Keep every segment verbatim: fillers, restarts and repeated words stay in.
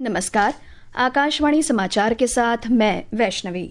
नमस्कार, आकाशवाणी समाचार के साथ मैं वैष्णवी।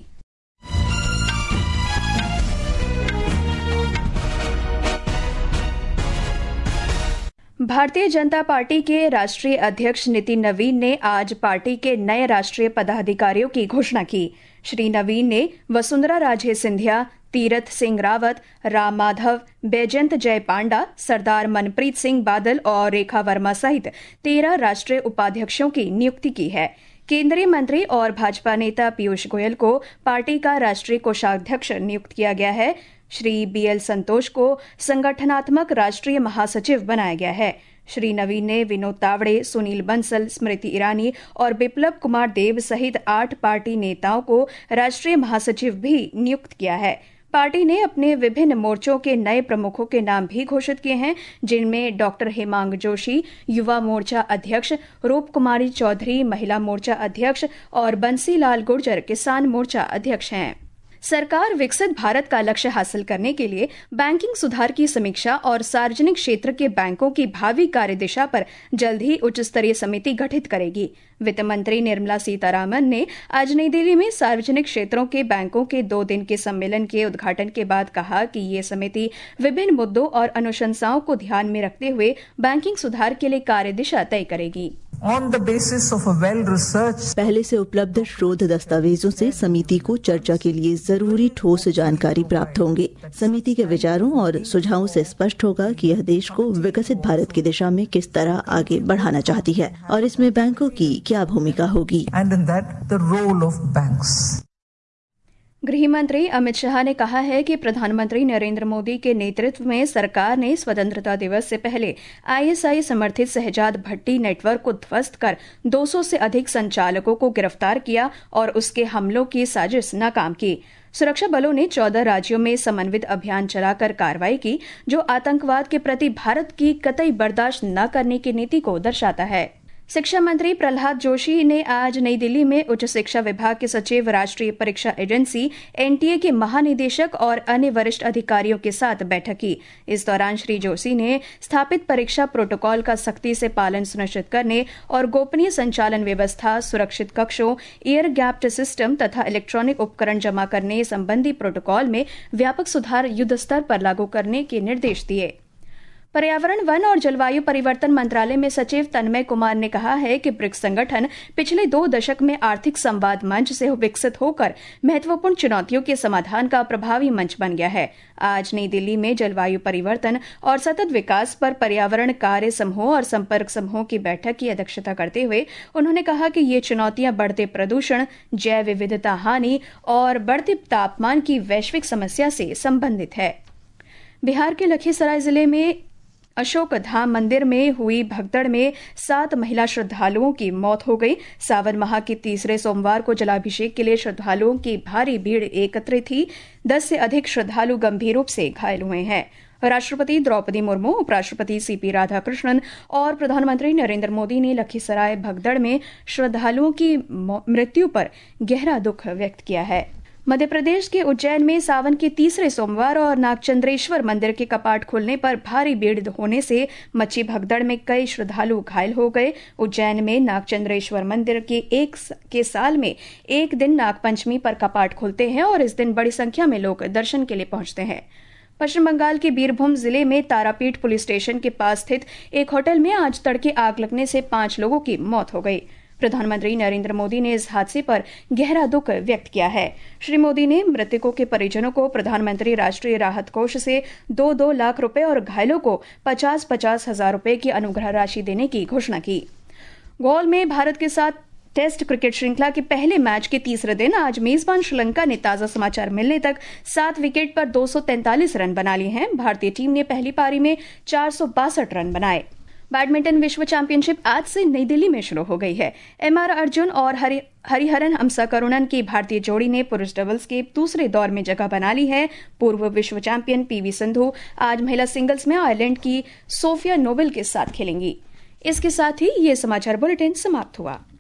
भारतीय जनता पार्टी के राष्ट्रीय अध्यक्ष नितिन नवीन ने आज पार्टी के नए राष्ट्रीय पदाधिकारियों की घोषणा की। श्री नवीन ने वसुंधरा राजे सिंधिया, तीरथ सिंह रावत, राम माधव, बैजयंत जय पांडा, सरदार मनप्रीत सिंह बादल और रेखा वर्मा सहित तेरह राष्ट्रीय उपाध्यक्षों की नियुक्ति की है। केंद्रीय मंत्री और भाजपा नेता पीयूष गोयल को पार्टी का राष्ट्रीय कोषाध्यक्ष नियुक्त किया गया है। श्री बी एल संतोष को संगठनात्मक राष्ट्रीय महासचिव बनाया गया है। श्री नवीन ने विनोद तावड़े, सुनील बंसल, स्मृति ईरानी और बिप्लब कुमार देव सहित आठ पार्टी नेताओं को राष्ट्रीय महासचिव भी नियुक्त किया है। पार्टी ने अपने विभिन्न मोर्चों के नए प्रमुखों के नाम भी घोषित किए हैं, जिनमें डॉक्टर हेमांग जोशी, युवा मोर्चा अध्यक्ष, रूप कुमारी चौधरी, महिला मोर्चा अध्यक्ष और बंसीलाल गुर्जर, किसान मोर्चा अध्यक्ष हैं। सरकार विकसित भारत का लक्ष्य हासिल करने के लिए बैंकिंग सुधार की समीक्षा और सार्वजनिक क्षेत्र के बैंकों की भावी कार्यदिशा पर जल्द ही उच्च स्तरीय समिति गठित करेगी। वित्त मंत्री निर्मला सीतारामन ने आज नई दिल्ली में सार्वजनिक क्षेत्रों के बैंकों के दो दिन के सम्मेलन के उद्घाटन के बाद कहा कि ये समिति विभिन्न मुद्दों और अनुशंसाओं को ध्यान में रखते हुए बैंकिंग सुधार के लिए कार्यदिशा तय करेगी। On the basis of a well-researched पहले से उपलब्ध शोध दस्तावेजों से समिति को चर्चा के लिए जरूरी ठोस जानकारी प्राप्त होंगे। समिति के विचारों और सुझावों से स्पष्ट होगा कि यह देश को विकसित भारत की दिशा में किस तरह आगे बढ़ाना चाहती है और इसमें बैंकों की क्या भूमिका होगी। and in that the role of banks. गृह मंत्री अमित शाह ने कहा है कि प्रधानमंत्री नरेंद्र मोदी के नेतृत्व में सरकार ने स्वतंत्रता दिवस से पहले आई एस आई समर्थित शहजाद भट्टी नेटवर्क को ध्वस्त कर दो सौ से अधिक संचालकों को गिरफ्तार किया और उसके हमलों की साजिश नाकाम की। सुरक्षा बलों ने चौदह राज्यों में समन्वित अभियान चलाकर कार्रवाई की, जो आतंकवाद के प्रति भारत की कतई बर्दाश्त न करने की नीति को दर्शाता है। शिक्षा मंत्री प्रहलाद जोशी ने आज नई दिल्ली में उच्च शिक्षा विभाग के सचिव, राष्ट्रीय परीक्षा एजेंसी एन टी ए के महानिदेशक और अन्य वरिष्ठ अधिकारियों के साथ बैठक की। इस दौरान श्री जोशी ने स्थापित परीक्षा प्रोटोकॉल का सख्ती से पालन सुनिश्चित करने और गोपनीय संचालन व्यवस्था, सुरक्षित कक्षों, एयर गैप्ड सिस्टम तथा इलेक्ट्रॉनिक उपकरण जमा करने संबंधी प्रोटोकॉल में व्यापक सुधार युद्ध स्तर पर लागू करने के निर्देश दिए। पर्यावरण, वन और जलवायु परिवर्तन मंत्रालय में सचिव तन्मय कुमार ने कहा है कि ब्रिक्स संगठन पिछले दो दशक में आर्थिक संवाद मंच से विकसित होकर महत्वपूर्ण चुनौतियों के समाधान का प्रभावी मंच बन गया है। आज नई दिल्ली में जलवायु परिवर्तन और सतत विकास पर पर्यावरण कार्य समूह और संपर्क समूह की बैठक की अध्यक्षता करते हुए उन्होंने कहा कि ये चुनौतियां बढ़ते प्रदूषण, जैव विविधता हानि और बढ़ते तापमान की वैश्विक समस्या से संबंधित है। बिहार के लखीसराय जिले में अशोक धाम मंदिर में हुई भगदड़ में सात महिला श्रद्धालुओं की मौत हो गई। सावन माह के तीसरे सोमवार को जलाभिषेक के लिए श्रद्धालुओं की भारी भीड़ एकत्रित थी। दस से अधिक श्रद्धालु गंभीर रूप से घायल हुए हैं। राष्ट्रपति द्रौपदी मुर्मू, उपराष्ट्रपति सी पी राधाकृष्णन और प्रधानमंत्री नरेंद्र मोदी ने लखीसराय भगदड़ में श्रद्धालुओं की मृत्यु पर गहरा दुख व्यक्त किया है। मध्य प्रदेश के उज्जैन में सावन के तीसरे सोमवार और नागचंद्रेश्वर मंदिर के कपाट खुलने पर भारी भीड़ होने से मची भगदड़ में कई श्रद्धालु घायल हो गए। उज्जैन में नागचंद्रेश्वर मंदिर के एक के साल में एक दिन नागपंचमी पर कपाट खुलते हैं और इस दिन बड़ी संख्या में लोग दर्शन के लिए पहुंचते हैं। पश्चिम बंगाल के बीरभूम जिले में तारापीठ पुलिस स्टेशन के पास स्थित एक होटल में आज तड़के आग लगने से पांच लोगों की मौत हो गई। प्रधानमंत्री नरेंद्र मोदी ने इस हादसे पर गहरा दुख व्यक्त किया है। श्री मोदी ने मृतकों के परिजनों को प्रधानमंत्री राष्ट्रीय राहत कोष से दो दो लाख रुपए और घायलों को पचास पचास हजार रुपए की अनुग्रह राशि देने की घोषणा की। गोल में भारत के साथ टेस्ट क्रिकेट श्रृंखला के पहले मैच के तीसरे दिन आज मेजबान श्रीलंका ने ताजा समाचार मिलने तक सात विकेट पर दो सौ तैंतालीस रन बना लिए हैं। भारतीय टीम ने पहली पारी में चार सौ बासठ रन बनाए। बैडमिंटन विश्व चैंपियनशिप आज से नई दिल्ली में शुरू हो गई है। एम आर अर्जुन और हरि हरिहरन हमसाकरुणन की भारतीय जोड़ी ने पुरुष डबल्स के दूसरे दौर में जगह बना ली है। पूर्व विश्व चैंपियन पी वी सिंधु आज महिला सिंगल्स में आयरलैंड की सोफिया नोबेल के साथ खेलेंगी। इसके साथ ही ये समाचार बुलेटिन समाप्त हुआ।